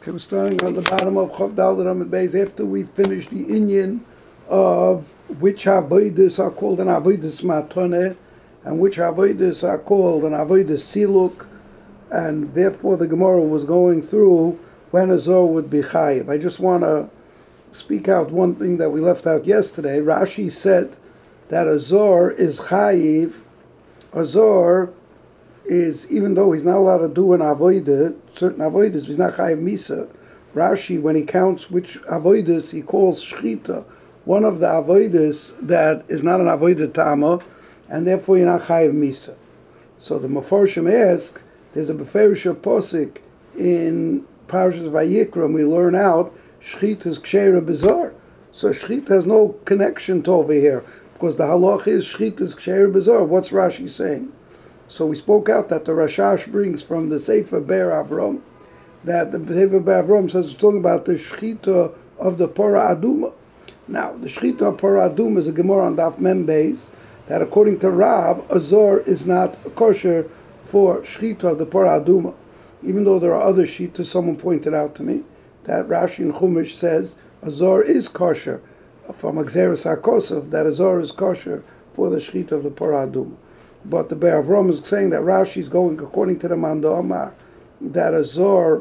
Okay, we're starting on the bottom of Chav Daled Amud Beis after we finish the inyan of which avodas are called an avodas matone and which avodas are called an avodas siluk, and therefore the Gemara was going through when a zor would be chayiv. I just want to speak out one thing that we left out yesterday. Rashi said that a zor is chayiv. A zor is, even though he's not allowed to do an avodah, certain avodas, he's not chayiv misa. Rashi, when he counts which avodas, he calls shchita one of the avodas that is not an avodah tama, and therefore you're not chayiv misa. So the Mefarshim ask, there's a beferish posik in Parashas Vayikra, and we learn out shchita is ksheira bizar. So shchita has no connection to over here, because the halach is shchita is ksheira bizar. What's Rashi saying? So we spoke out that the Rashash brings from the Sefer Ber Avram, that the Sefer Ber Avram says it's talking about the shchita of the Parah Aduma. Now, the shchita of Parah Aduma is a Gemara on Daf Mem Beis, that according to Rav, a zor is not kosher for shchita of the Parah Aduma. Even though there are other shitas, someone pointed out to me, that Rashi in Chumash says a zor is kosher, from Xeris HaKosov, that a zor is kosher for the shchita of the Parah Aduma. But the Ber Avram is saying that Rashi is going according to the Manda Omar, that a zor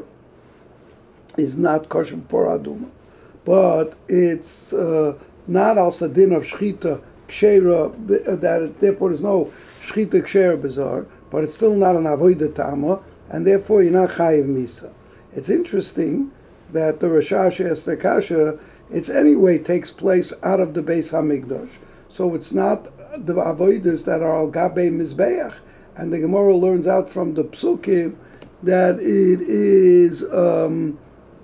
is not kosher for aduma, but it's not al sadin of shchita ksheira, that therefore there's no shchita ksheira bizar, but it's still not an avodah tama, and therefore you're not chayiv misa. It's interesting that the Rashash asked the kasha. It's anyway takes place out of the Beis Hamikdash, so it's not the avodas that are al gabe mizbeach, and the Gemara learns out from the psukim that it is from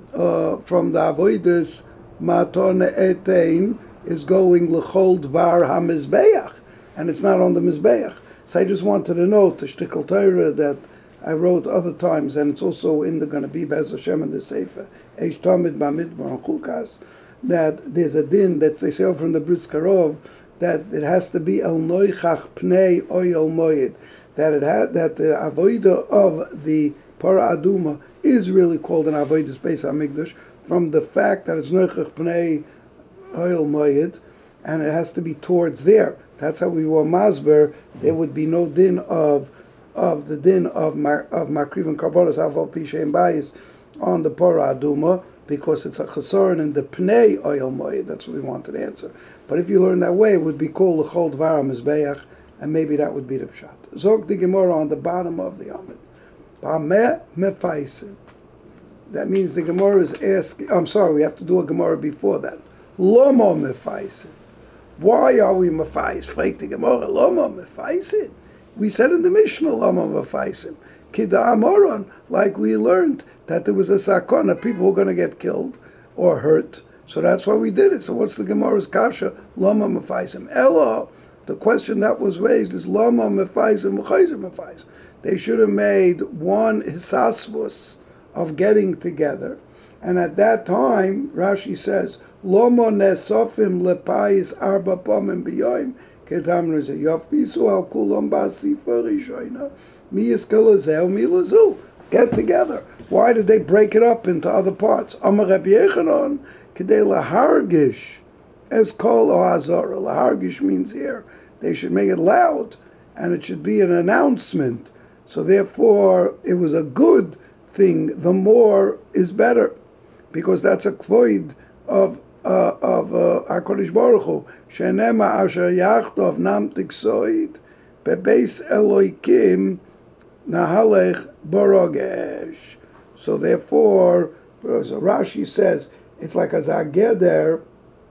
the avodas maton etein is going lechol dvar hamizbeach, and it's not on the mizbeach. So I just wanted to note the shtickle Torah that I wrote other times, and it's also in the going to be Be'ez Hashem in the Sefer Eish Tamid Bamidbar and Chukas, that there's a din that they say over in the Bris Karov, that it has to be el noichach pnei oyel moyed, that that the avodah of the Parah Aduma is really called an avodah Beis Hamikdash from the fact that it's noichach pnei oyel moyed, and it has to be towards there. That's how we were masber. There would be no din of the din of makriv and karbonos aval pishay and bayis on the Parah Aduma, because it's a chesaron in the pnei oyel moyed. That's what we wanted to answer. But if you learn that way, it would be called l'chol dvar mizbeach, and maybe that would be the pshat. Zog the Gemara on the bottom of the Amud. Ba'meh mefaisin. That means the Gemara is asking. I'm sorry, we have to do a Gemara before that. Lomo mefaisin. Why are we mefais? Fragt the Gemara. Lomo mefaisin. We said in the Mishnah lomo mefaisin. Kida amoron, like we learned that there was a sakona, people were going to get killed or hurt. So that's why we did it. So what's the Gemara's kasha? Lama mefaisim. Elo, the question that was raised is lama mefaisim v'chayzer mefais. They should have made one hisasvus of getting together. And at that time, Rashi says, Lama nesofim lepais arba pomim biyoim ketam reze. Yafisu al kulam basifa rishoina mi yiskelazeu mi lazu. Get together. Why did they break it up into other parts? Amar Rabbi Yechanan, Kedei lahargish as kol o hazara. Lahargish means here they should make it loud, and it should be an announcement. So therefore, it was a good thing. The more is better, because that's a kvoid of Hakadosh Baruch Hu. Shenema asher yachtov nam tiksoid bebeis Eloikim nahalech borogesh. So therefore, as Rashi says, it's like a zageder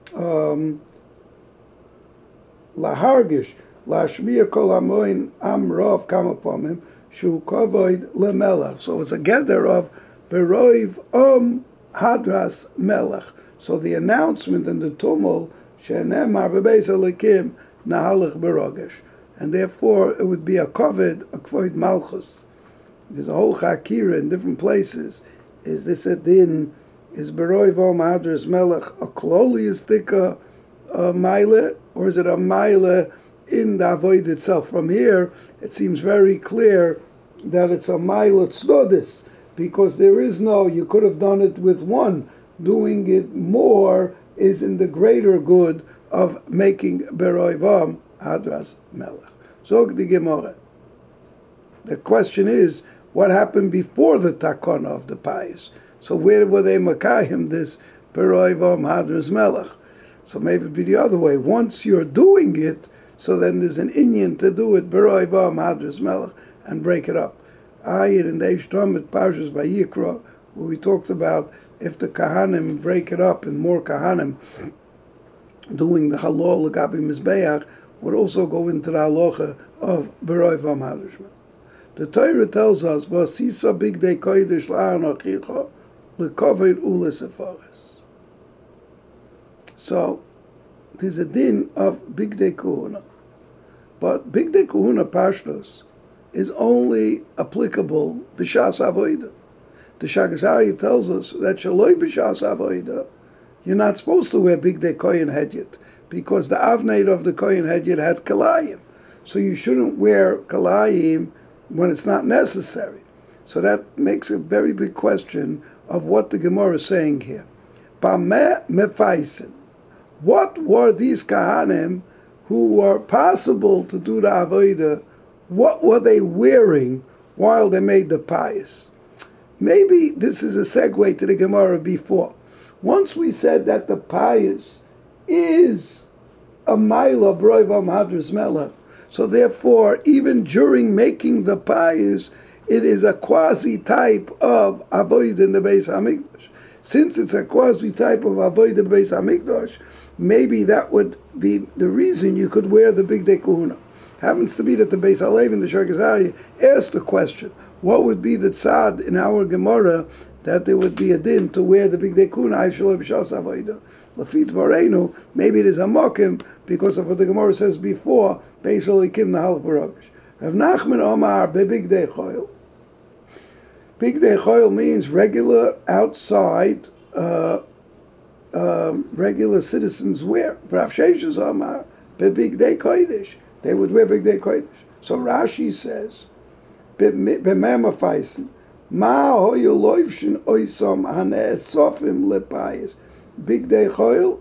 lahargish lashmiya kol hamoin amrov kamapomim shu kavoid lemelech. So it's a gather of beroiv hadras melech. So the announcement and the tumult shenemar bebeis elikim nahalech berogesh, and therefore it would be a kavod, a kvoid malchus. There's a whole chakira in different places. Is this a din? Is Beroiv Hadras Melech a kloliistika maile, or is it a maile in the avoid itself? From here, it seems very clear that it's a maile tzodis, because there is no, you could have done it with one. Doing it more is in the greater good of making Beroivam Hadras Melech. Zog the Gemara. The question is, what happened before the takana of the payis? So where were they makayim this Beroivam Hadras Melech? So maybe it'd be the other way. Once you're doing it, so then there's an inyan to do it Beroivam Hadras Melech and break it up. Ayir in the Eishtomit Parshas Vayikra, where we talked about if the Kahanim break it up and more Kahanim doing the halal Gabi Mizbeach would also go into the halacha of Beroivam Hadras Melech. The Torah tells us, "Vasisa bigdei kodesh la'anochicha lekoved ulesefaris." So there's a din of bigdei kahuna, but bigdei kahuna pashtos is only applicable b'shas avoda. The Shagas Aryeh tells us that shaloi b'shas avoda, you're not supposed to wear bigdei kohen hedyet because the avnei of the kohen hedyet had kalayim, so you shouldn't wear kalayim when it's not necessary. So that makes a very big question of what the Gemara is saying here. What were these Kahanim who were possible to do the Avodah? What were they wearing while they made the payis? Maybe this is a segue to the Gemara before. Once we said that the payis is a Maila Broivam Hadras Melech, so therefore, even during making the payis, it is a quasi-type of avoid in the Beis Hamikdash. Since it's a quasi-type of avoid in the Beis Hamikdash, maybe that would be the reason you could wear the bigdei kahuna. Happens to be that the Beis Halevi and the Shagas Aryeh asked the question, what would be the tzad in our Gemara that there would be a din to wear the bigdei kahuna? Lafit Varenu, maybe it is a mokim because of what the Gemara says before, basically kim nahal baragish. Rav Nachman Omar bebigdei choil. Bigdei choil means regular outside, regular citizens wear. Rav Sheshes Omar bebigdei kodesh. They would wear bigdei kodesh. So Rashi says, b'memafeisen, ma hoyu loivshin oisom haneesofim lepayis. Bigdei choil,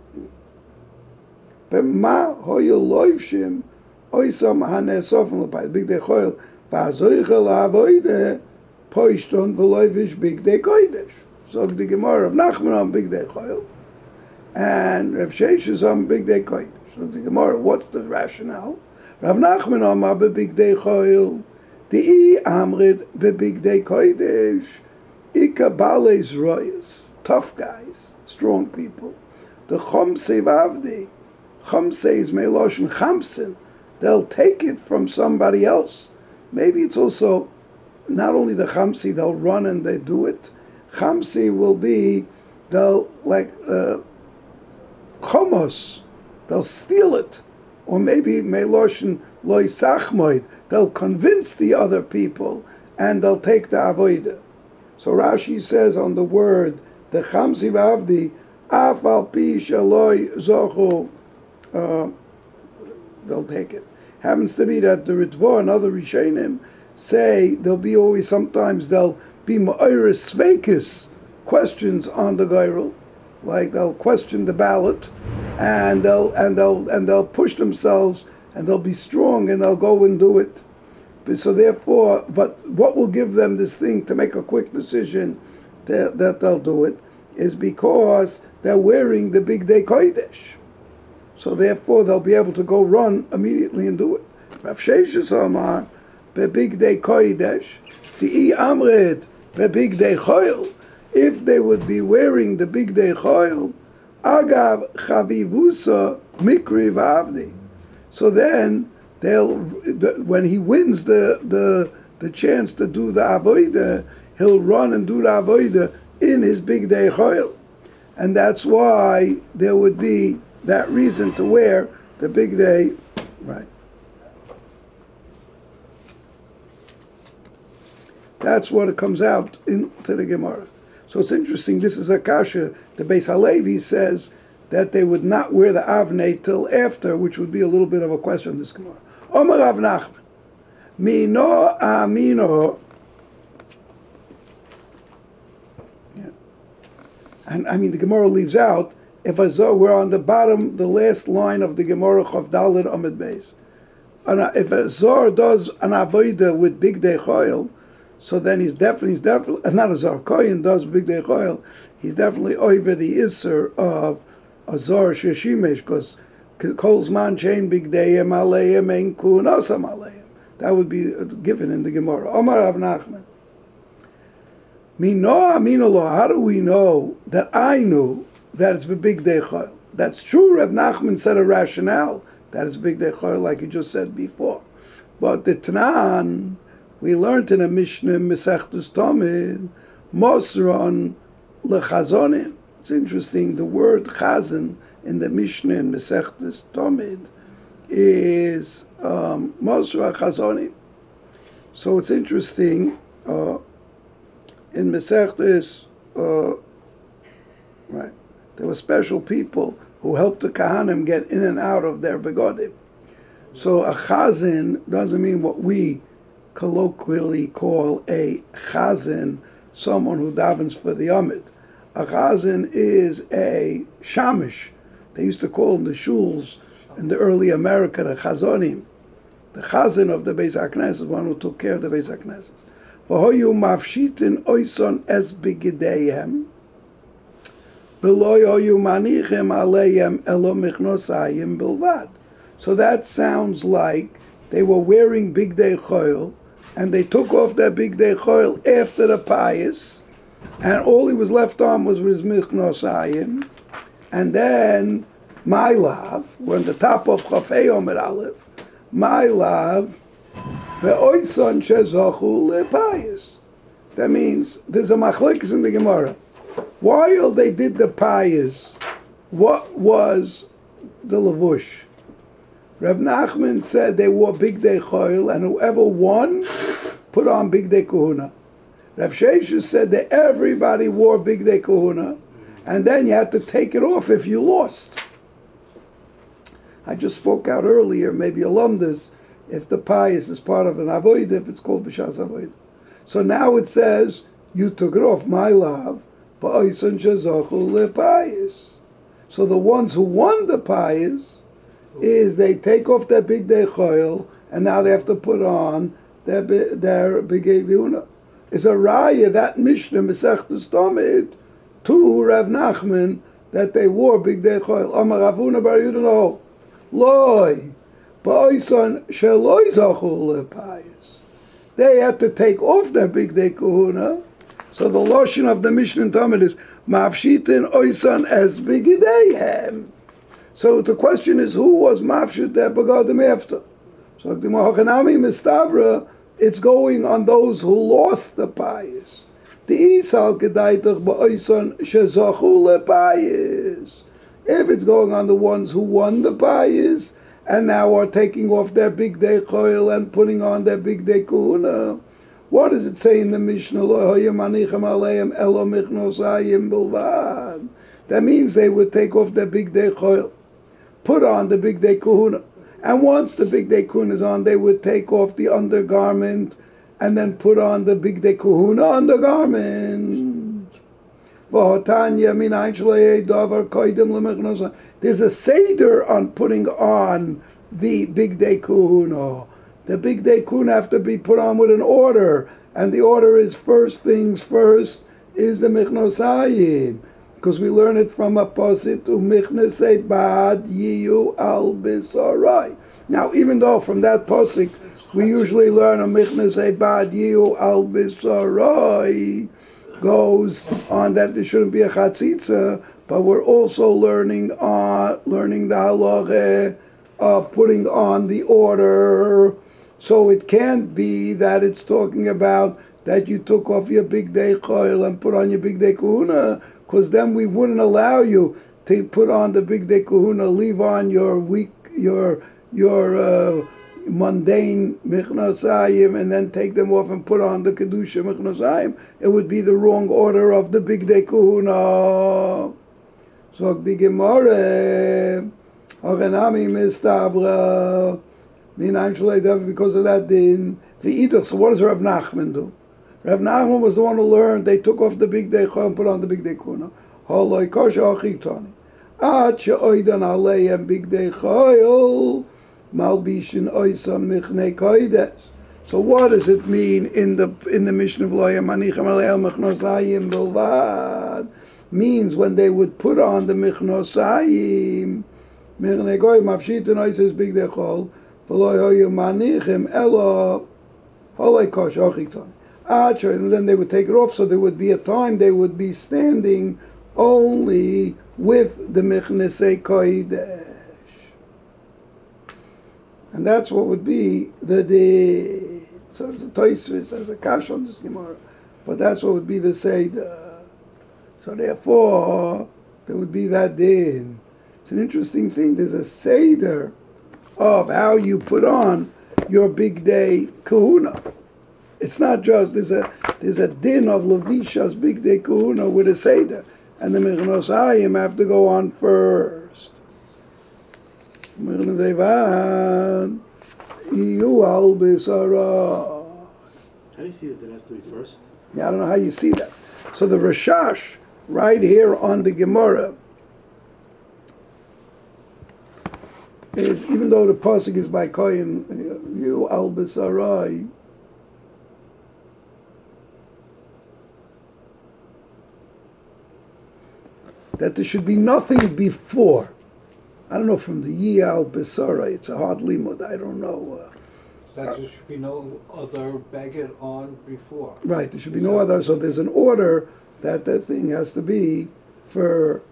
b'ma hoyu loivshim oisom haneesofim lepayis. Bigdei choil, v'azoichel avoide poishton v'loivish bigdei kodesh. So the Gemara of Nachman on bigdei choil, and Rav Sheshes on bigdei kodesh. So the Gemara, what's the rationale? Rav Nachman Amar bebigdei choil, Di'i amrid bebigdei kodesh, ika baleis royas, tough guys, strong people. The chomsei vavdi, chomsei is meloshin chamsin, they'll take it from somebody else. Maybe it's also not only the chamsi, they'll run and they do it. Chamsi will be, they'll like chomos, they'll steal it. Or maybe meloshin loy sachmoid, they'll convince the other people and they'll take the avodah. So Rashi says on the word the chamsi v'avdi af al pi shaloi zochu, they'll take it. Happens to be that the Ritva and other Rishonim say there'll be always sometimes there'll be ma'oris sveikis questions on the gairul, like they'll question the ballot, and they'll push themselves, and they'll be strong, and they'll go and do it. So therefore, but what will give them this thing to make a quick decision that they'll do it is because they're wearing the bigdei kodesh. So therefore, they'll be able to go run immediately and do it. Rav Sheshes Amar bebigdei kodesh, di'i amred bebigdei choil. If they would be wearing the bigdei choil, agav chavivusa mikri v'avdi. So then when he wins the chance to do the avodah, he'll run and do the avodah in his bigdei choil, and that's why there would be that reason to wear the bigdei. Right. That's what it comes out into the Gemara. So it's interesting. This is a kasha. The Beis Halevi says that they would not wear the avnei till after, which would be a little bit of a question. This Gemara. Omar Rav Nachman, mino amino and I mean the Gemara leaves out, if a Zor, we're on the bottom, the last line of the Gemara Chav Daled Amud Beis. And if a Zor does an Avodah with Bigdei Choil, so then he's definitely, not a Zor, Kohen does Bigdei Choil, he's definitely over the Isser of a Zor Sheshimesh, because Kol's man chain Bigdeim Aleim Ein Kunasam Aleim. That would be given in the Gemara. Omar Rav Nachman. How do we know that I knew that it's Bigdei Choil? That's true. Rav Nachman said a rationale that it's Bigdei Choil, like you just said before. But the Tanan, we learned in a Mishnah, Mesechtus Tomid, Mosron lechazonim. It's interesting, the word chazan in the Mishnah in Mesechtus Tomid is Mosra chazonim. So it's interesting, in Mesechtus, right, there were special people who helped the Kahanim get in and out of their begodim. So a chazan doesn't mean what we colloquially call a chazan, someone who davens for the Amid. A chazan is a shamish. They used to call them the shuls in the early America, the chazonim. The chazan of the Beis HaKnesses, one who took care of the Beis HaKnesses. V'hoyu mafshitin oison es b'gideyem, v'lo hoyu manichem aleyem elo michnosayim bilvad. So that sounds like they were wearing Bigdei Choil, and they took off their Bigdei Choil after the pious, and all he was left on was his michnosayim, and then my love, we're on the top of Chafei Omer Aleph, my love, ve'oison shezochu lepious. That means there's a machlokes in the Gemara. While they did the pious, what was the levush? Rav Nachman said they wore Bigdei Choil, and whoever won put on Bigdei Kahuna. Rav Sheshes said that everybody wore Bigdei Kahuna, and then you had to take it off if you lost. I just spoke out earlier, maybe alumnus, if the pious is part of an avodah, if it's called b'shas avodah. So now it says, you took it off, my love, ba'oison shezochu lepious. So the ones who won the pious is they take off their Bigdei Choil, and now they have to put on their Bigdei Kahuna. It's a raya, that Mishnah, Mesechtus Tomid, to Rav Nachman, that they wore Bigdei Choil. Amar Ravuna bar Yehuda Loi, ba'oison sheloi zochu lepious. They had to take off their Bigdei Kahuna. So the lotion of the Mishnah in Tomid is mafshitin oison es bigideihem. So the question is, who was mafshit their begodim after? So the Mahachanami Mistabra, it's going on those who lost the pious. The Isal Kedaitach ba'oison shezochu lepious. If it's going on the ones who won the pious and now are taking off their Bigdei Choil and putting on their Bigdei Kahuna, what does it say in the Mishnah? That means they would take off their Bigdei Choil, put on the Bigdei Kahuna, and once the Bigdei Kahuna is on, they would take off the undergarment and then put on the Bigdei Kahuna undergarment. There's a seder on putting on the Bigdei Kahuna. The Bigdei Kahuna have to be put on with an order, and the order is first things first is the Michnosayim, because we learn it from a posit u'michnesei bad yiyu al bisarai. Now, even though from that posik we usually learn a michnesei bad yiyu al bisarai goes on that there shouldn't be a chatzitza, but we're also learning the halachah of putting on the order. So it can't be that it's talking about that you took off your Bigdei Choil and put on your Bigdei Kahuna, because then we wouldn't allow you to put on the Bigdei Kahuna, leave on your mundane Michnosayim, and then take them off and put on the Kedusha Michnosayim. It would be the wrong order of the Bigdei Kahuna. So the Gemara, Hachanami Mistabra, because of that din, the Idach. So what does Rav Nachman do? Rav Nachman was the one who learned they took off the Bigdei Choil and put on the Bigdei Kahuna. Holoi kosher achitoni. Ad she'oidan aleihem bigdei chayil, malbishin oisam michne koides. So what does it mean in the Mishnah of Loya Manichem Aleil Mechnosayim Bilvad? Means when they would put on the Mechnosayim, Michne Goy Mafshitin Oises Bigdei Chol, V'lo Hoyu Manichem Elo Holoi Kosher Achitoni. And then they would take it off, so there would be a time they would be standing only with the Mechnese Kodesh. And that's what would be the so there's a Tosfos as a kash on this Gemara, but that's what would be the Seder. So therefore, there would be that din. It's an interesting thing. There's a Seder of how you put on your big day kahuna. It's not just there's a din of Levisha's big day kahuna with a Seder, and the Mechnosayim have to go on first. How do you see that it has to be first? Yeah, I don't know how you see that. So the Rashash, right here on the Gemara, is, even though the pasuk is by Kohen, you al Besarai, that there should be nothing before. I don't know, from the Yal Besara, it's a hard limud, I don't know. There should be no other baguette on before. Right, there should be no other, so there's an order that that thing has to be first.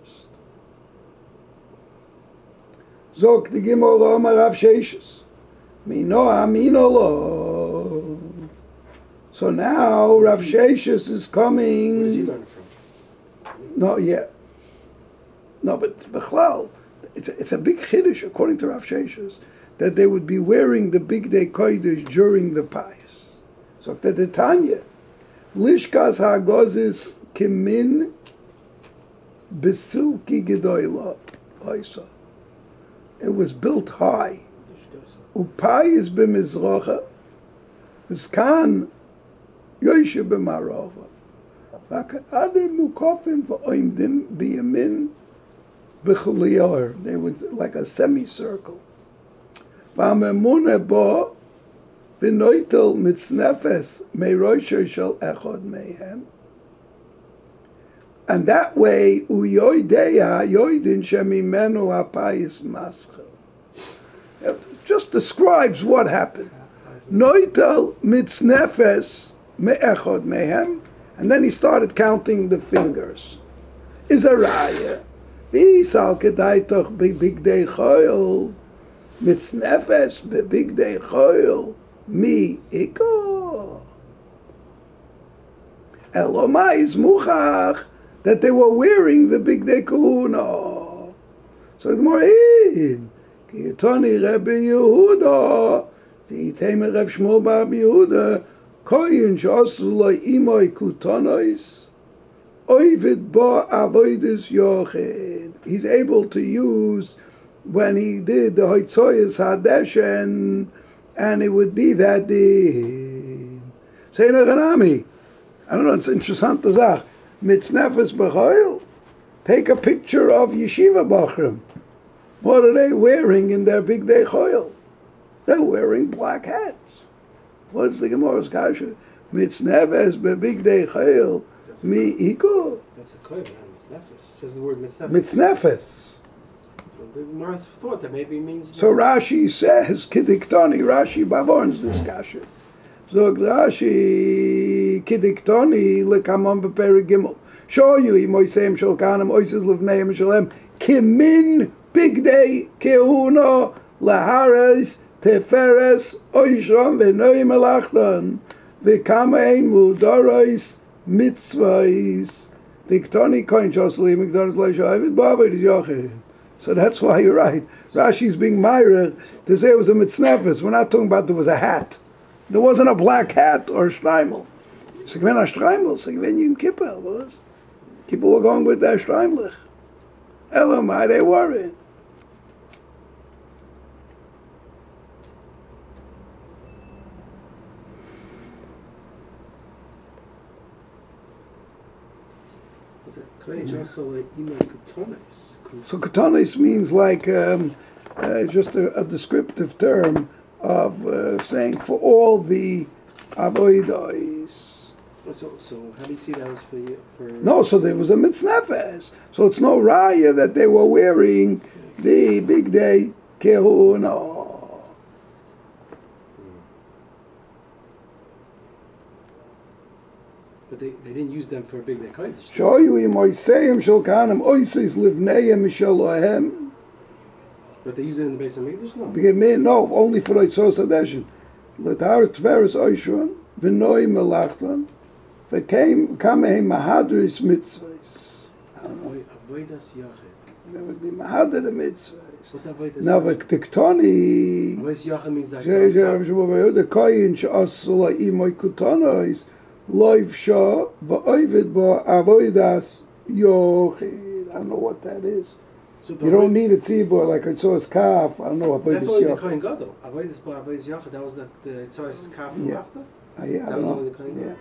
Zok the Gimel Omar Rav Sheshes. Mino Amino Lo. So now Rav Sheshes is coming. Where does he learn from? Not yet. No, but Bechlal, it's a big chiddush according to Rav Sheshes that they would be wearing the big day kodesh during the pious. So the Tanya, Lishkas Hagozis Kimin Besilki Gedoyla Oisa. It was built high. Upayis b'mizrocha, Zkan Yoshe b'marova. V'akadim mukofim v'oimdim b'yamin b'chuliyar. They would like a semicircle. V'amemune bo v'noitel mitznefes me'roisho shel echod mehem. And that way, uyoideya yoidin shemimenu apayis maschel. Just describes what happened. Noitel mitznefes me'echod mehem, and then he started counting the fingers. Is a raya. V'isal kedai toch big day choil mitznefes big day choil mi iko. Elomai is muchach that they were wearing the big day kahuna. So the Gemara in Kitoni Rebbe Yehuda, V'itame Reb Shmuel Bar Yehuda, Koyin Shosu Lo Imoy Kutonois, Oivid Ba Avoidus Yochid. He's able to use when he did the Hoitzoyas Hadeshen, and it would be that the Say Nechanami. I don't know, it's interesting to say. Mitznefes b'choil. Take a picture of yeshiva bachrim. What are they wearing in their big day choil? They're wearing black hats. What's the Gemara's kasha? Mitznefes b'big day choil. Mi iko. That's a kohen, mitznefes. It says the word mitznefes. Mitznefes. So the Gemara thought that maybe means. So Rashi says kidiktoni. Rashi bavorns this kasha. So Rashi kidiktoni lekamon b'perik gimel. Show you imoisem shel kanem oises levneim shalem kimin big day kehuna lahares teferes oishram v'noim elachton v'kamein mudarais mitzvahs diktoni koin shosli mikdaris leishavid b'avad is yochid. So that's why you're right. Rashi's being myra to say it was a mitznefes. We're not talking about there was a hat. There wasn't a black hat or a shtreimel. So when a shtreimel, so when Yom Kippur was, people were going with their shtreimlich. Elamai, they worried. What's it? Kodesh also like Ima Kutonis. So katonis means like just a descriptive term of saying for all the avodos. So how do you see that as for you? No, so there was a mitznefes. So it's no raya that they were wearing the big day kehuna. But they didn't use them for a big day Kodesh. Shoyu imoiseim shel kanem oises livneim mishalohem. But they use it in the base of Mikdash? No. No, only for Oitzos Hadeshin. L'tar Tveres Oishron, v'noi melachton, v'keim kamehem mahadris mitzvahs. Avodas Yachid. That would be mahadr the mitzvahs. What's Avodas Now, Yachid? v'tiktoni, Avodas Yachid means that the koyin she'asula imoy kutonois, loiv shah, v'oivid bo avodas yochid. I don't know what that is. So You don't need a tzibur like Oitzos Kaf. I don't know, avodas that's only the yochid. Kohen Gadol. Avodas Yachid, that was the Tzoras Kaf from Yeah. after? Yeah, I That was know. only the Kohen Gadol. Yeah.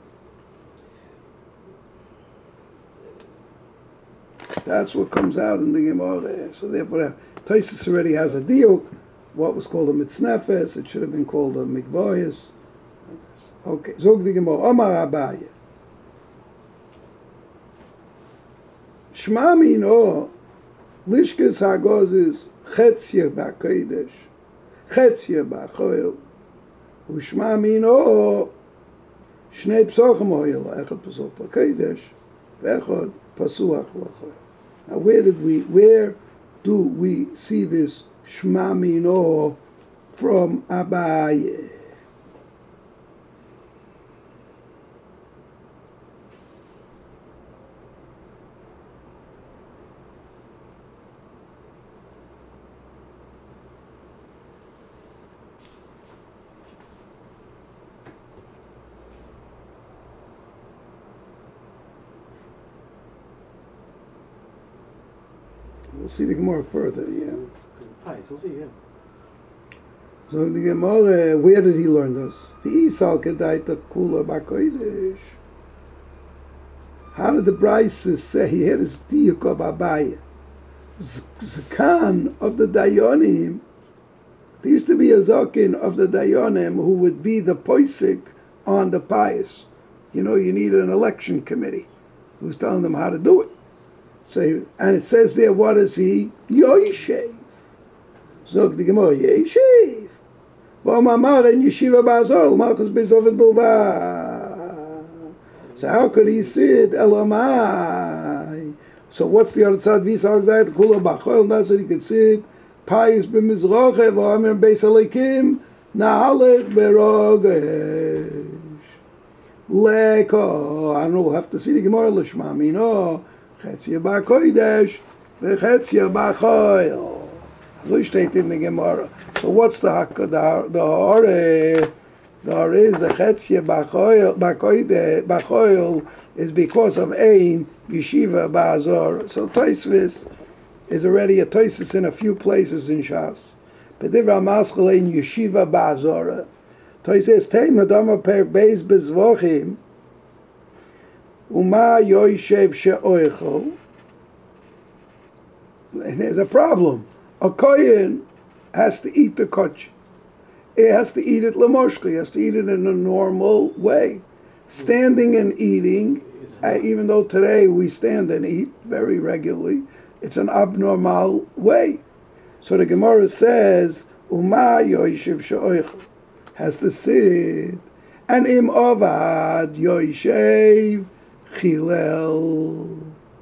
That's what comes out in the Gemara. So therefore, Taisus already has a diuk. What was called a mitznefes, it should have been called a mikvoyas. Okay, zog the Gemara. Omar Abaye. Shma mino lishkes hagozis chetzye b'kodesh, chetzye b'choil, u'shma mino shnei psochim hoyel, echad pasuch b'kodesh, v'echad pasuach l'choil. Now, where do we see this Shma Mino from Abaye? We'll see the Gemara further, yeah. We'll see, yeah. So the Gemara, where did he learn this? The Isal Kedaita Kula Bakoidesh. How did the Bryce say he had his diuk of Abaye? Zakan of the Dayonim. There used to be a Zakin of the Dayonim who would be the poisik on the pious. You know, you need an election committee who's telling them how to do it. So, and it says there, what is he? Yoishev. Zog the Gemara, Yeshiv. V'omamar en yeshiva ba'azor, malchus b'dovet bulva. So how could he sit Elamai? So what's the other side? V'isag that kula b'achol. That's what he could sit. Pais b'mizroche v'amir beis alekim na'alech berogesh. Leko. I don't know. We'll have to see the Gemara l'shma mino. Chetzia b'kodesh v'chetzia b'choil. So steht in the Gemara. So what's the hakka? The hore is the chetzia b'choil is because of ein yeshiva ba'azor. So Tosfos is already a Tosfos in a few places in Shas. B'divra maschal ein yeshiva ba'azor. Tosfos teim adama per beis bezvochim uma yoishev she'oichel. And there's a problem. A kohen has to eat the kotch. He has to eat it lamoshka. He has to eat it in a normal way. Standing and eating, even though today we stand and eat very regularly, it's an abnormal way. So the Gemara says, Uma yoishev she'oichel, has to sit, and im ovad yoishev chilel.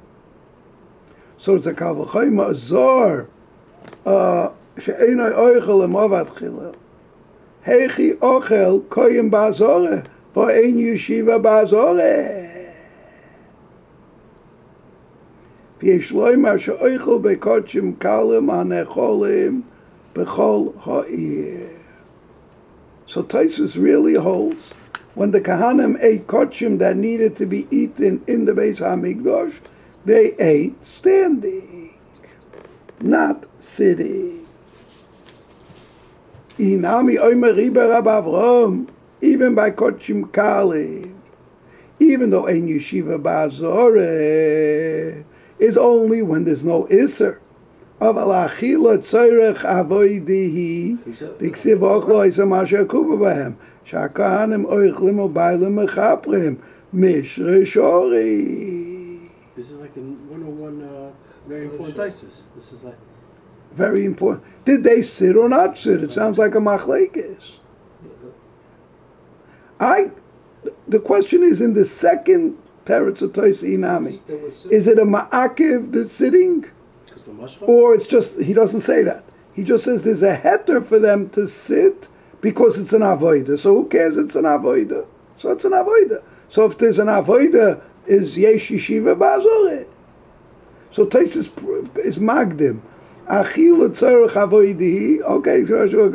So it's a kavachayma azor. She'enoi oichel im ovad chilel. Hechi ochel koyim ba'azore, v'ein yeshiva ba'azore. V'yesh loymar she'oichel bekochim kalim hanecholim b'chol ha'ir. So Tosfos really holds when the Kahanim ate kochim that needed to be eaten in the Beis HaMikdash, they ate standing, not sitting. Inami oimer riber Rab Avram, even by kochim kalim, even though ein yeshiva ba'azore is only when there's no iser. Of alachila tzorech avoidihi diksiv ochlo isa masha kuba bahem shakahanim oichlim ubaylim mechaprim mishre shori. This is like a 101 very important thesis. This is like Very important. Did they sit or not sit? It sounds like a machlekes. The question is in the second teretz of Tois Inami. Is it a ma'akiv that's sitting? Or it's just, he doesn't say that. He just says there's a heter for them to sit because it's an avoida. So who cares it's an avoida? So it's an avoida. So if there's an avoida, is yesh yeshiva ba'azore. So Tois is magdim. Achil tzorech avoidihi. Okay,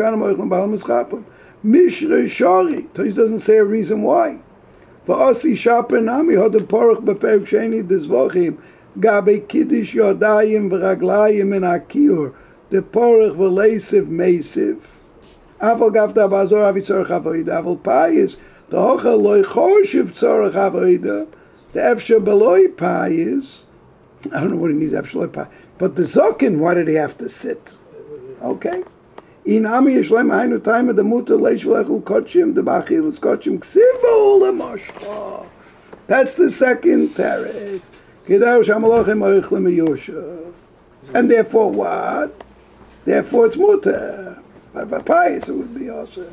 Mishre shari. Tois doesn't say a reason why. V'asi shaper nami hodem porach beperek sheni dezvochim gabe kiddush yodayim v'raglayim in akiyur the porach v'leisiv meisiv aval gavta bazor avi tzorech avoida aval payis the hocha loy choshev tzorech avoida the efshe beloy payis. I don't know what he needs efshe beloy payis, but the zokin, why did he have to sit? Okay. Inami yeshlem hainu time the muter leishvlechul kochim the bachilas kochim ksivu lemashcha. That's the second teretz. Kedar shamalochem oichlem yoshev. And therefore what? Therefore it's muter. By pious it would be also.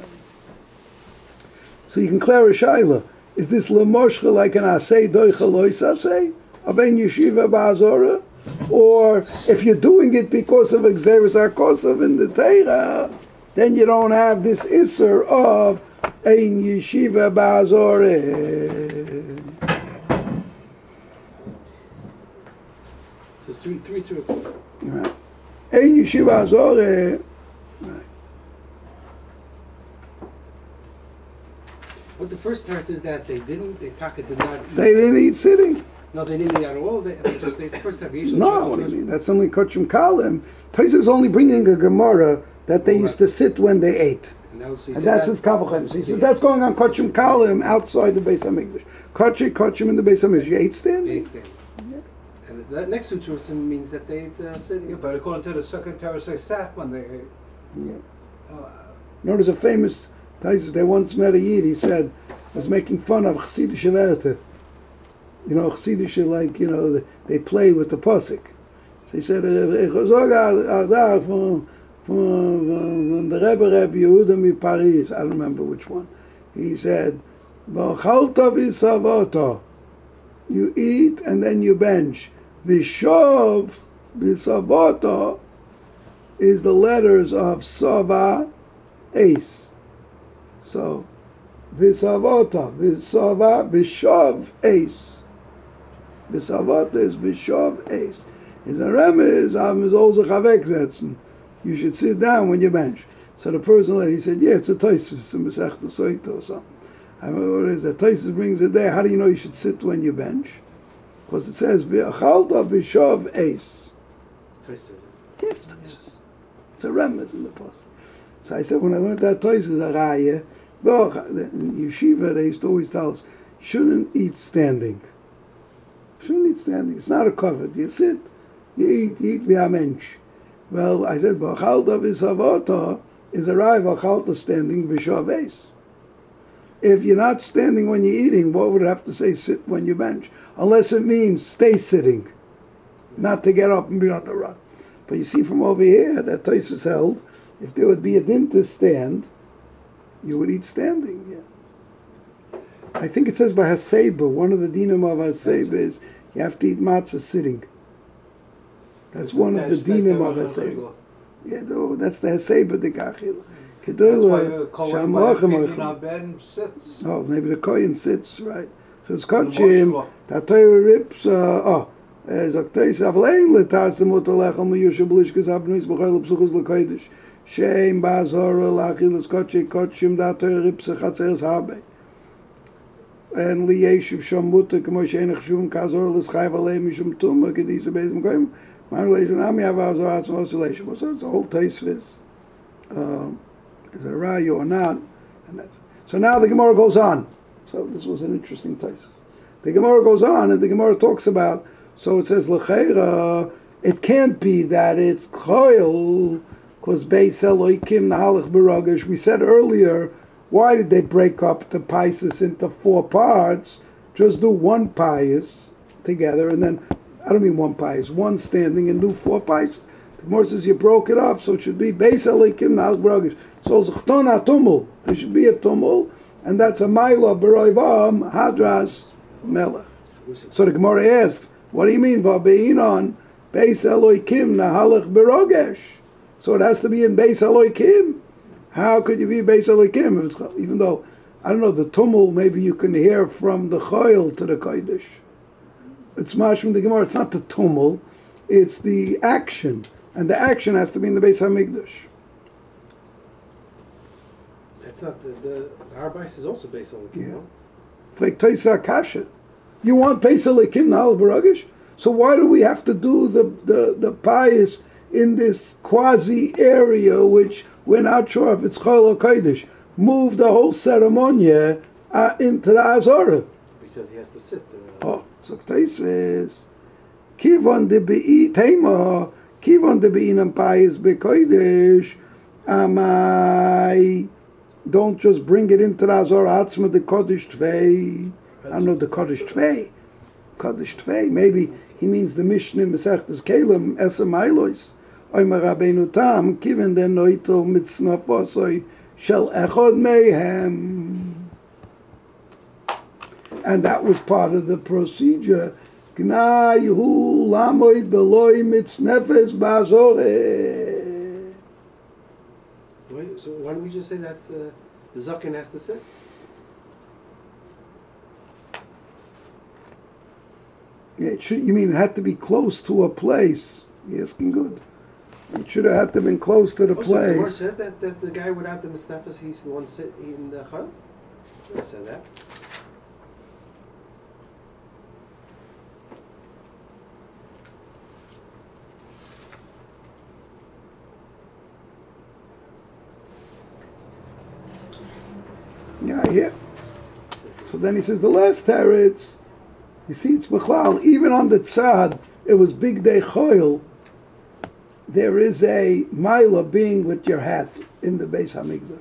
So you can clear a shaila. Is this lemashcha like an asay doicha lois asay? Aben yeshiva ba'azora? Or if you're doing it because of Xeris HaKosav in the Torah, then you don't have this Isser of Ein Yeshiva Ba'azoreh. So it's three truths. Right. Ein Yeshiva Ba'azoreh. Right. What the first teretz is that they did not eat. They didn't eat sitting. No, they didn't eat at all. They first have Yisrael. No, what do you mean? That's only Kochim Kalim. Tais is only bringing a Gemara that they used to sit when they ate. And that's his Kavachem. So he says that's going on Kochim Kalim outside the Beis HaMikdash. Kochim in the Beis HaMikdash. You ate standing? They ate standing. Yeah. And that next two truths means that they ate sitting. Yeah, but according to the second terrace, they sat when they ate. Yeah. There's a famous Tais, they once met a Yid, he said, was making fun of Chassidish Verte. You know, Chassidish, like, you know, they play with the Pasuk. So he said, from the Rebbe Yehuda mi Paris, I don't remember which one. He said, V'ochalta v'savota, you eat and then you bench. V'shov v'savota is the letters of Sava, Ace. So, v'savota, v'sava, v'shov, Ace. V'savota is v'shov, Ace. Is a remez, you should sit down when you bench. So the person, he said, yeah, it's a Taisus, in Masech Soita or something. I mean, what is that? Taisus brings it there. How do you know you should sit when you bench? Because it says, V'achalta v'shov ace. Taisus. Yes, Taisus. It's a remez in the post. So I said, when I learned that Taisus, in yeshiva, they used to always tell us, shouldn't eat standing. Shouldn't eat standing. It's not a covered. You sit, you eat via mensch. Well, I said, V'achalta v'savota is a rai v'achalta standing v'shov ace. If you're not standing when you're eating, what would it have to say sit when you bench? Unless it means stay sitting, not to get up and be on the run. But you see from over here that Tosfos held, if there would be a din to stand, you would eat standing. Yeah. I think it says by Haseba, one of the dinim of Haseba is you have to eat matzah sitting. That's one of the dinim of Haseba. Yeah, that's the Haseba de Kachil. That's why the Kohen on bed sits. Oh, maybe the Kohen sits, right. Because Kochim, that Torah rips, Zokteis, Avlein letas the Mutalechel Meyusha Blishkas Abnuis Bechel Psuchus Lekoidish. Sheim Bazora Lachilas Kochim, that Torah rips Chatzeres Habe. And Liyeshiv Shom Mutter, Kamo Shein Chshuvim Kazor L'Schai Valei Mishum Tumma, Kedisa Bezim Koim, Marlation Ami Avazor Atzmo Oscillation. So it's a whole Tosfos. Is it a rayu or not? And that's, so now the Gemara goes on. So this was an interesting place. The Gemara goes on, and the Gemara talks about, so it says, L'cheira, it can't be that it's Choil, because Beis Eloikim Nahalach B'Rogesh. We said earlier, why did they break up the Paisis into 4 parts? Just do one Pais together, and then, I don't mean one Pais, one standing, and do 4 Pais. The Gemara says you broke it up, so it should be Beis Eloikim Nahalach B'Rogesh. So Zechton HaTumul, there should be a Tumul, and that's a Maila B'Roivam Hadras Melech. So the Gemara asks, what do you mean, V'abeinon Beis Eloikim Nahalach B'Rogesh? So it has to be in Beis Eloikim. How could you be Beis Eloikim? Even though, I don't know, the Tumul, maybe you can hear from the Choil to the Kodesh. It's Mash from the Gemara, it's not the Tumul, it's the action. And the action has to be in the Beis HaMikdash. That's not the Har Bais is also Beis Elokim. Yeah. No? Like Toisa Kasha. You want Beis Elokim Nahal B'Rogesh? So why do we have to do the pious in this quasi area which we're not sure if it's Chol or Kodesh? Move the whole ceremony into the Azorah. He said he has to sit there. Oh, so Toisa Kivon de Be'i Tema, Kivon de Be'inam pious Bekodesh, Amai. Don't just bring it into the Azorah Atzma the Kodesh Tvei. I don't know the Kodesh Tvei. Kodesh Tvei. Maybe he means the Mishnah Masechtas Kalim Esem Ailois. Oimer Rabbeinu Tam Kiven den Noitel Mitznaf Osoi Shel Echod Mehem. And that was part of the procedure. Gnai Hu Lamoid Beloi Mitznefes Bazoreh. So why don't we just say that the Zaken has to sit? Yeah, you mean it had to be close to a place? Yes, good. It should have had to been close to the Also, the Gemara place. said that the guy without the Mitznefes, he's the one sit in the Chol? I said that. Yeah, here. So then he says the last teretz. You see, it's Bechlal. Even on the tzad, it was big day choil. There is a mile of being with your hat in the Beis Hamikdash.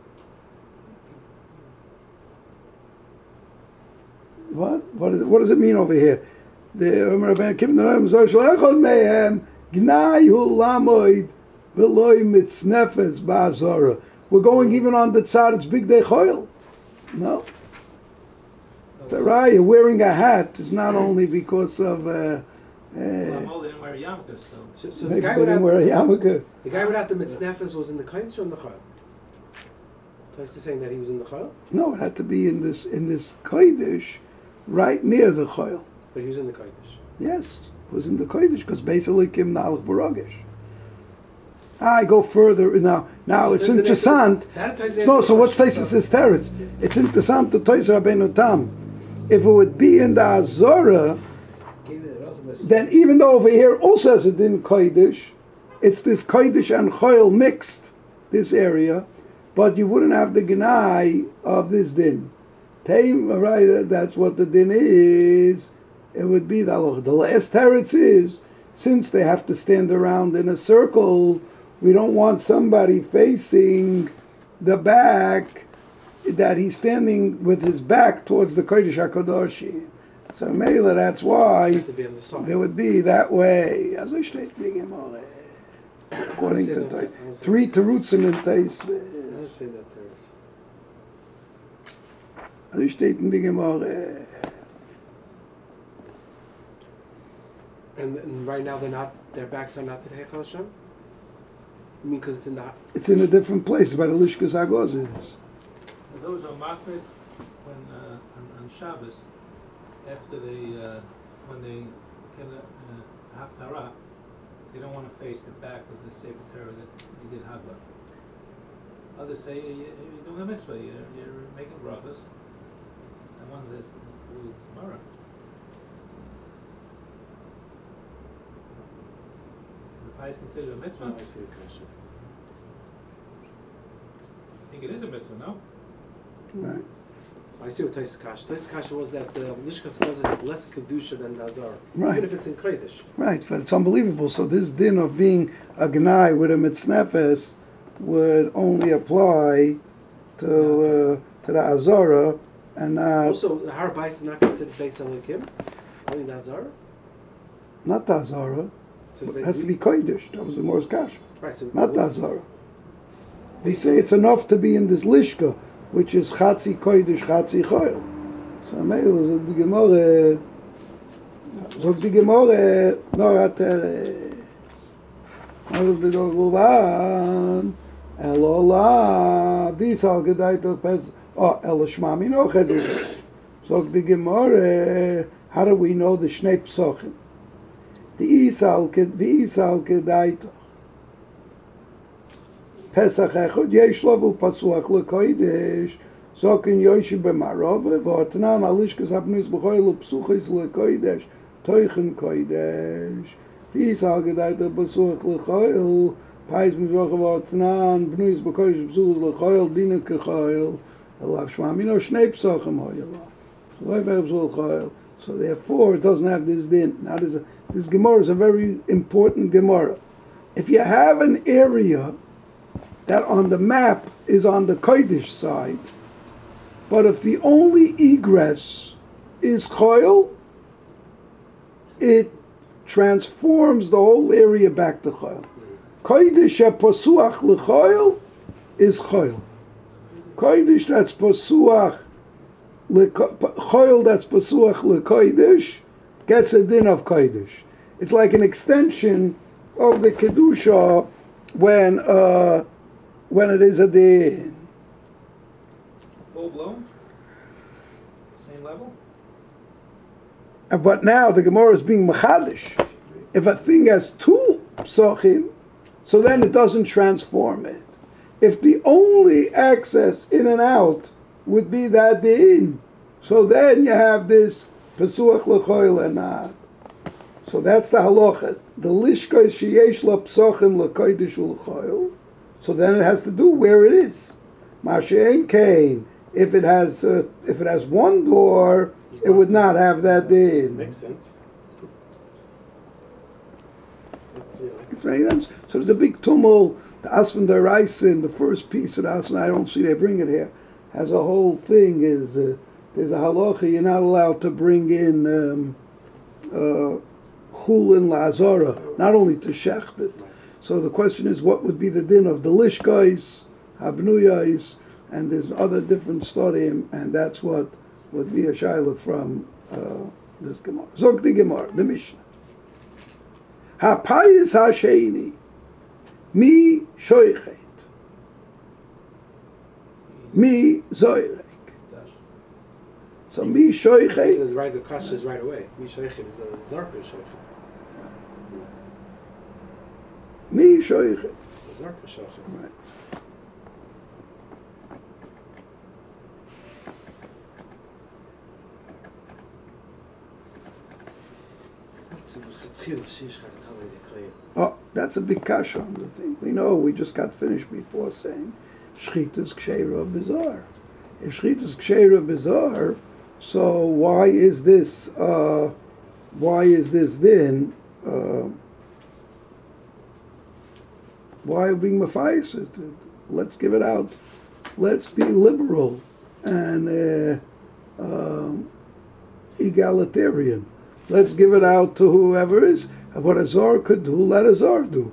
What does it mean over here? The Omer Rabbeinu Kiv Noram Zoshel Echad Mehem Gnai Hu Lamoid V'Loi Mitznefes Ba'Azorah. We're going even on the tzad. It's big day choil. No. So right, you're wearing a hat is not only because of Well, didn't wear a yarmulke, so. So maybe they didn't wear a yarmulke. the guy without the Mitznefes was in the Kodesh or in the Chol? Twice saying that he was in the Chol, No, it had to be in this kodesh, right near the choil. but he was in the Kodesh. Yes, it was in the kodesh because basically Kim Nalach Baragish. I go further now. Now So it's does the interessant. next- so how did Tosfos No, answer so the what's question? Taisus' teretz? It's interessant to Toisa Rabbeinu Tam. If it would be in the Azorah, then even though over here also has a din kodesh, it's this kodesh and choil mixed, this area, but you wouldn't have the gnai of this din. Taim, right? That's what the din is. It would be the halacha. The last teretz is, since they have to stand around in a circle, we don't want somebody facing the back, that he's standing with his back towards the Kodesh HaKadoshi. So Mela, that's why To be on the side. they would be that way. Also steht in the Gemara. According to Tais. 3 terutzim in Tais. I don't say that there is. Also steht in the Gemara. And right now their backs are not to the Heichal Hashem? You mean because it's in the... It's in a different place, by the Lishkas Agozis. Those are makrid when on Shabbos, after they when they get a haftarah, they don't want to face the back of the Sefer Torah that you did Hagla. Others say you're doing a mitzvah, you're making brachas. So one of this tomorrow. Is the pious considered a mitzvah? I see the question. I think it is a mitzvah, no? Right. I see what Taisa Kasha. Taisa Kasha was that the Lishkas Chazan has less Kedusha than the Azar. Right. Even if it's in Kodesh. Right, but it's unbelievable. So this din of being a gnai with a mitznefes would only apply to the Azara and not Also, the Har Bais is not considered Beis Elikim. Only the Azar. the Azara. So It has to be Kodesh. That was the Mor's Kasha. right. So Not the Azara. We say it's enough to be in this Lishka, which is Chatzi Kodesh, Chatzi Choil. So Meil, zog die Gemorre, nor a teres. Alles bedog ulvan, elola, dies al gedait al pes, el shmami no chezer. Zog die Gemorre, how do we know the Shnei Psochim? The Isal gedait Pesach echad yesh lo pasuach lekodesh zokin yoshi b'marov v'otnan alishkas habnus b'choil u'psuchis lekodesh toichen kodesh v'yisal gedait pasuach lechoil pais mizrach v'otnan b'nus b'kodesh psuchis lechoil dina kechoil elav shmamino shnei psachim hoyela so therefore it doesn't have this din. Now this Gemara is a very important Gemara. If you have an area that on the map is on the Kodesh side, but if the only egress is Choil, it transforms the whole area back to Choil. Kodesh pasuach lechoil is Choil. Kodesh that's pasuach Choil that's pasuach lekodesh gets a din of Kodesh. It's like an extension of the Kedusha when it is a din. Full blown? Same level? But now the Gemara is being machadish. If a thing has two psochim, so then it doesn't transform it. If the only access in and out would be that din, so then you have this pesuach lechoil and not. So that's the halacha. The lishka is sheyesh la psochim lekodesh ulechoil. So then it has to do where it is. Mashein kain. If it has one door, it would not have that din. Makes sense. It's very nice. So there's a big tumult. The Asvan Daraisen, the first piece of the Asvan, I don't see they bring it here, has a whole thing. There's a halacha. You're not allowed to bring in chulin la'azara, not only to shecht it. So the question is, what would be the din of the lishkais, habnuyais, and there's other different storim, and that's what would be a shaila from this Gemara. Zog the Gemara, the Mishnah. Hapayis hasheni, mi shoichet, mi zoyrek. So mi shoichet. Right, the kasha is right away. Mishaykhet is a zarka shaykhet. Mi shoichet. Zarka shaykhet. Right. Oh, that's a big kasha on the thing. We know, we just got finished before saying Shchitas Ksheira Bizarre. If Shchitas Ksheira Bizarre, so why is this then? Why are we being mafayis? Let's give it out. Let's be liberal and egalitarian. Let's give it out to whoever is. What a Zor could do, let a Zor do.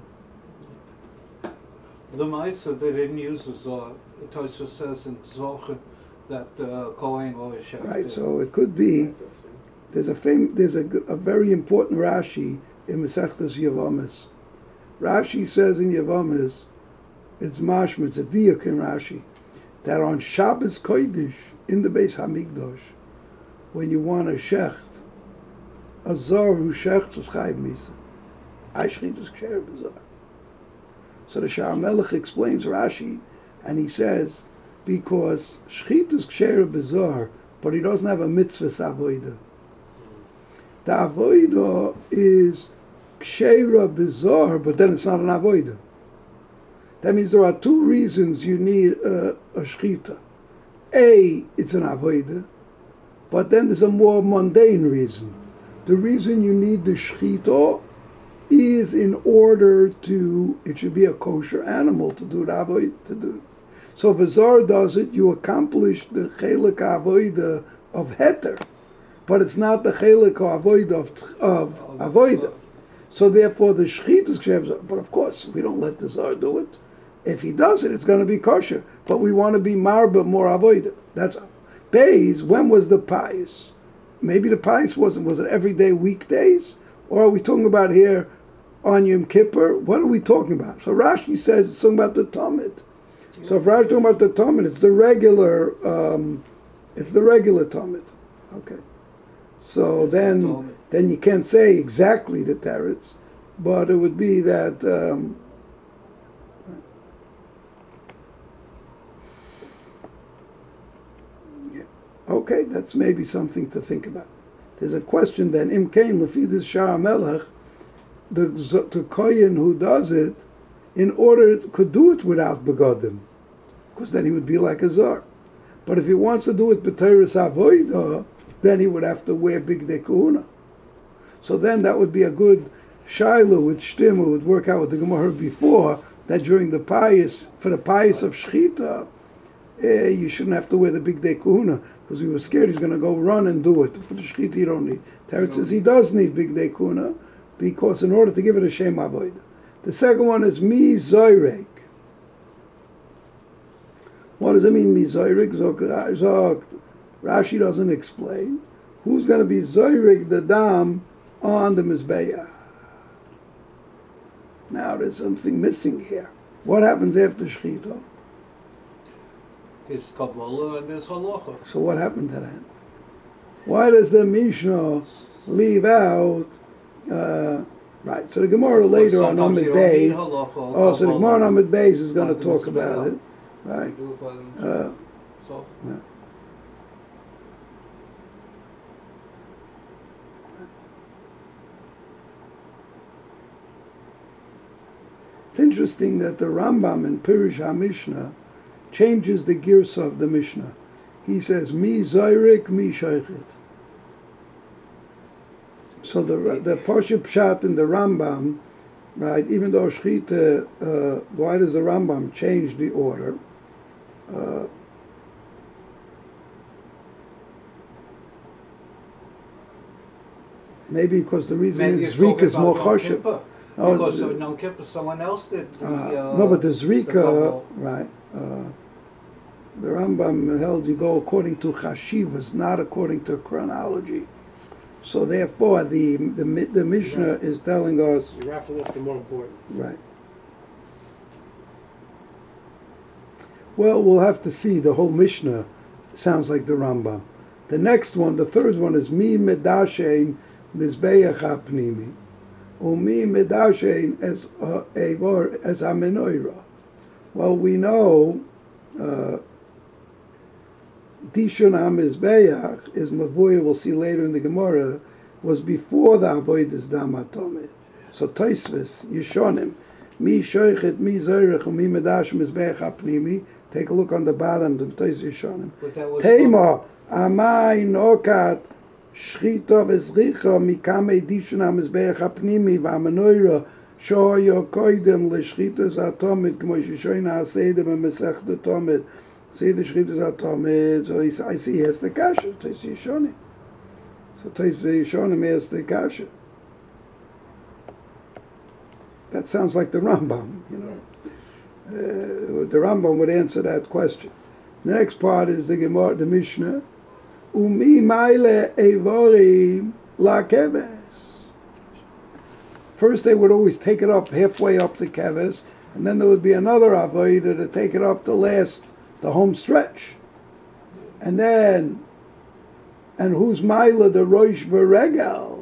The Maisa, they didn't use the Zohar. It also says in Zohar that Kohen or Shech. Right, so it could be. There's a very important Rashi in Masechtas Yavamis. Rashi says in Yavamis, it's mashma, it's a diuk in Rashi, that on Shabbos Kodesh in the Beis Hamikdash, when you want a shecht, a zor who shechts is chayv misa. I shchitas ksher b'zor. So the Sha'ar Melech explains Rashi, and he says, because shchitas ksher b'zor, but he doesn't have a mitzvah avoida. The avoida is ksher b'zor, but then it's not an avoida. That means there are two reasons you need a shchita. It's an avodah, but then there's a more mundane reason. The reason you need the shchita is in order to, it should be a kosher animal to do the avodah, to do. So if a zar does it, you accomplish the chelik avodah of heter, but it's not the chelik avodah of avodah. So therefore the shchita is kshev, but of course we don't let the zar do it. If he does it, it's going to be kosher. But we want to be marba more avodah. That's Beis. When was the pious? Maybe the pious was it everyday weekdays? Or are we talking about here on Yom Kippur? What are we talking about? So Rashi says it's talking about the Talmud. So if Rashi is talking about the Talmud, it's the regular Talmud. Okay. So then you can't say exactly the teretz, but it would be that. Okay, that's maybe something to think about. There's a question then, Im Kain Lefidis Shar Melech, the Kohen who does it, in order could do it without begodim, because then he would be like a zar. But if he wants to do it b'teiros avodah, then he would have to wear bigdei kahuna. So then that would be a good shiloh with shtim, who would work out with the Gemara before, that during the pious, for the pious of shchita, you shouldn't have to wear the bigdei kahuna, because we were scared he's going to go run and do it. For the shchita you don't need. Teretz says he does need bigdei kahuna, because in order to give it a shem avodah. The second one is mi zoyrek. What does it mean, mi zoyrek? Rashi doesn't explain. Who's going to be zoyrek the dam on the mizbeah? Now there's something missing here. What happens after shchita? His Kabbalah and his Halacha. So what happened to that? Why does the Mishnah leave out? Right. So the Gemara later on Amid Beis. Oh, so the Gemara on Amid Beis is going to talk about it. Right. So. Yeah. It's interesting that the Rambam in Pirush HaMishnah changes the girsa of the Mishnah. He says, mi zayrik, mi shaykhet. So the Parsha Pshat in the Rambam, right, even though Shchita, why does the Rambam change the order? Maybe because the reason is Zrika is more choshev. Because of Yom Kippur, someone else did. No, but the Zrika, right. The Rambam held you go according to chashivas, not according to chronology. So therefore, the Mishnah Right. is telling us. You raffle off the more important. Right. Well, we'll have to see. The whole Mishnah sounds like the Rambam. The next one, the third one, is mi medashein mizbeach hapnimi, umi medashein as evor as amenoira. Well, we know. Dishon HaMizbeach is Mavoya, we'll see later in the Gemara, was before the Avodas Dam HaTomid. So Tosfos, Yishonim, Mi Shoichet, Mi Zoyrech, Mi Medash Mizbeach HaPnimi. Take a look on the bottom, the Tosfos Yishonim. Tema, Amai Nokat, Shchita Vezricha, Mikame Dishon HaMizbeach HaPnimi, V'Amenoira, Shoyo Koidem, L'Shchitas HaTomid, K'mo Shishoin HaSedem, V'Mesech HaTomid. See the Shchitas HaTomid, so I see he has the kasha, Tosfos Yishonim. So Tosfos Yishonim has the kasha. That sounds like the Rambam, you know. The Rambam would answer that question. The next part is the Gemara, the Mishnah. Umi maile evorim la keves. First they would always take it up halfway up the keves, and then there would be another avodah to take it up the home stretch. And who's maile the roish v'regel?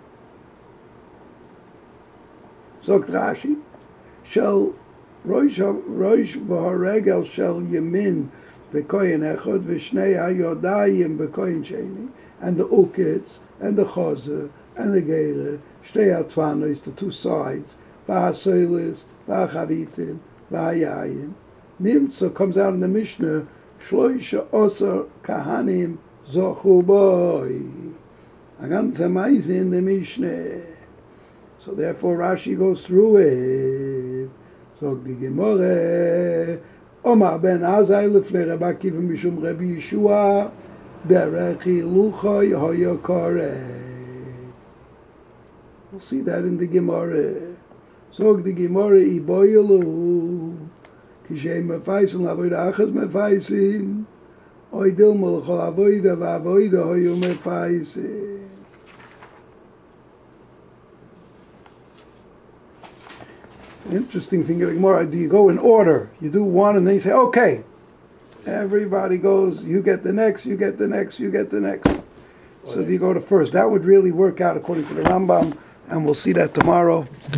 Zogt Rashi, shall roish v'regel shall yemin b'koyin echad v'shnei hayodayim b'koyin sheni, and the ukitz and the chazer and the geire shtei atvanos, the two sides, v'hasoilis v'hachavitim v'hayayim. Nimtza comes out in the Mishnah Shloisha Osar Kahanim Zochu Boi. A ganze Meise in the Mishnah. So therefore Rashi goes through it. So the Gemara, Omar ben Azai lefnei Rabbi Akiva mishum Rabbi Yeshua, derech hiluchai hoya koreh. We'll see that in the Gemara. So the Gemara iboyelu, kishem mefaisin lavoida achas mefaisin, oidil molchol avoida vavoida hoya mefaisin. Interesting thing in the Gemara, do you go in order? You do one and then you say, okay, everybody goes, you get the next, you get the next, you get the next. So do you go to first? That would really work out according to the Rambam, and we'll see that tomorrow.